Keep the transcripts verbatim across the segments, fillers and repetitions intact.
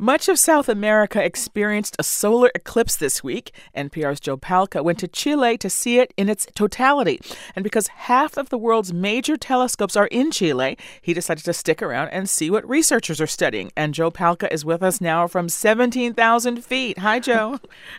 Much of South America experienced a solar eclipse this week. N P R's Joe Palca went to Chile to see it in its totality. And because half of the world's major telescopes are in Chile, he decided to stick around and see what researchers are studying. And Joe Palca is with us now from seventeen thousand feet. Hi, Joe.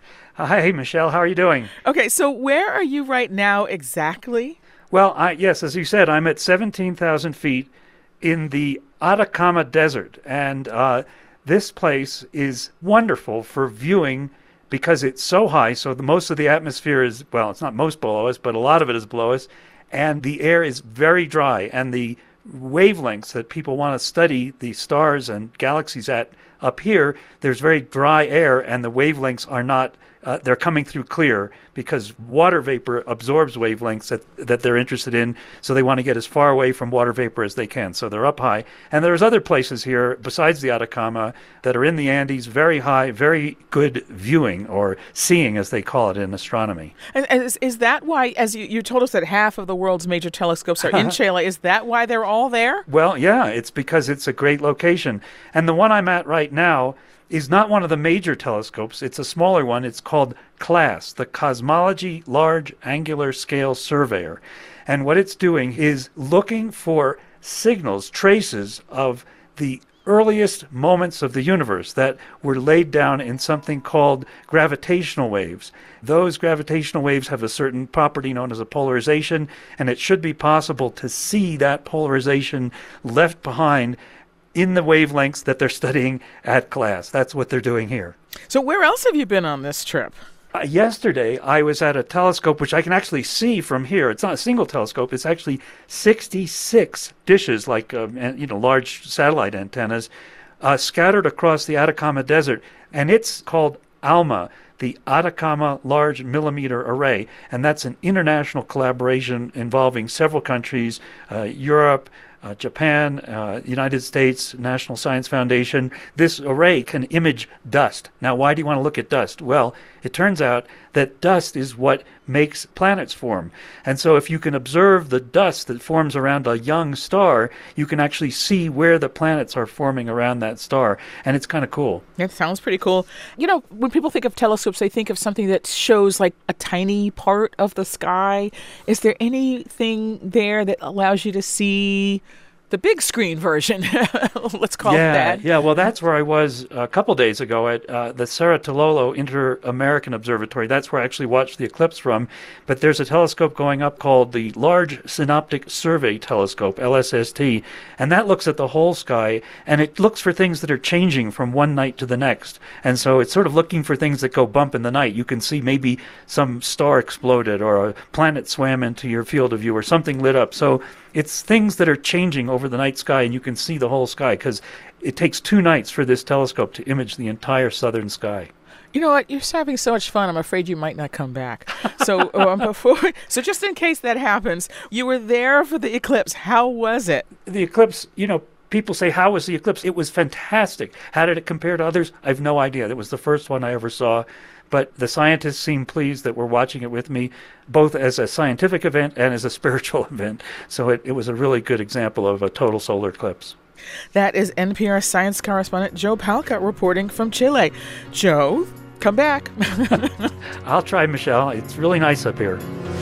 Hi, Michelle. How are you doing? Okay, so where are you right now exactly? Well, I, yes, as you said, I'm at seventeen thousand feet in the Atacama Desert. And uh, this place is wonderful for viewing because it's so high. So the, most of the atmosphere is, well, it's not most below us, but a lot of it is below us. And the air is very dry. And the wavelengths that people want to study the stars and galaxies at up here, there's very dry air, and the wavelengths are not Uh, they're coming through clear because water vapor absorbs wavelengths that, that they're interested in, so they want to get as far away from water vapor as they can. So they're up high. And there's other places here besides the Atacama that are in the Andes, very high, very good viewing, or seeing as they call it in astronomy. And is, is that why, as you, you told us that half of the world's major telescopes are in Chile, is that why they're all there? Well, yeah, it's because it's a great location. And the one I'm at right now is not one of the major telescopes. It's a smaller one. It's called CLASS, the Cosmology Large Angular Scale Surveyor. And what it's doing is looking for signals, traces of the earliest moments of the universe that were laid down in something called gravitational waves. Those gravitational waves have a certain property known as a polarization, and it should be possible to see that polarization left behind in the wavelengths that they're studying at CLASS. That's what they're doing here. So where else have you been on this trip? Uh, yesterday, I was at a telescope, which I can actually see from here. It's not a single telescope. It's actually sixty-six dishes, like um, you know, large satellite antennas, uh, scattered across the Atacama Desert. And it's called ALMA, the Atacama Large Millimeter Array. And that's an international collaboration involving several countries, uh, Europe, Uh, Japan, uh, United States, National Science Foundation. This array can image dust. Now, why do you want to look at dust? Well, it turns out that dust is what makes planets form. And so if you can observe the dust that forms around a young star, you can actually see where the planets are forming around that star. And it's kind of cool. It sounds pretty cool. You know, when people think of telescopes, they think of something that shows like a tiny part of the sky. Is there anything there that allows you to see the big screen version, let's call yeah, it that? Yeah, well, that's where I was a couple days ago at uh, the Cerro Tololo Inter-American Observatory. That's where I actually watched the eclipse from. But there's a telescope going up called the Large Synoptic Survey Telescope, L S S T, and that looks at the whole sky, and it looks for things that are changing from one night to the next. And so it's sort of looking for things that go bump in the night. You can see maybe some star exploded or a planet swam into your field of view or something lit up. So it's things that are changing over the night sky, and you can see the whole sky because it takes two nights for this telescope to image the entire southern sky. You know what? You're having so much fun. I'm afraid you might not come back. So um, before, so just in case that happens, you were there for the eclipse. How was it? The eclipse, you know, people say, how was the eclipse? It was fantastic. How did it compare to others? I have no idea. It was the first one I ever saw. But the scientists seem pleased that we're watching it with me, both as a scientific event and as a spiritual event. So it, it was a really good example of a total solar eclipse. That is N P R science correspondent Joe Palca reporting from Chile. Joe, come back. I'll try, Michelle. It's really nice up here.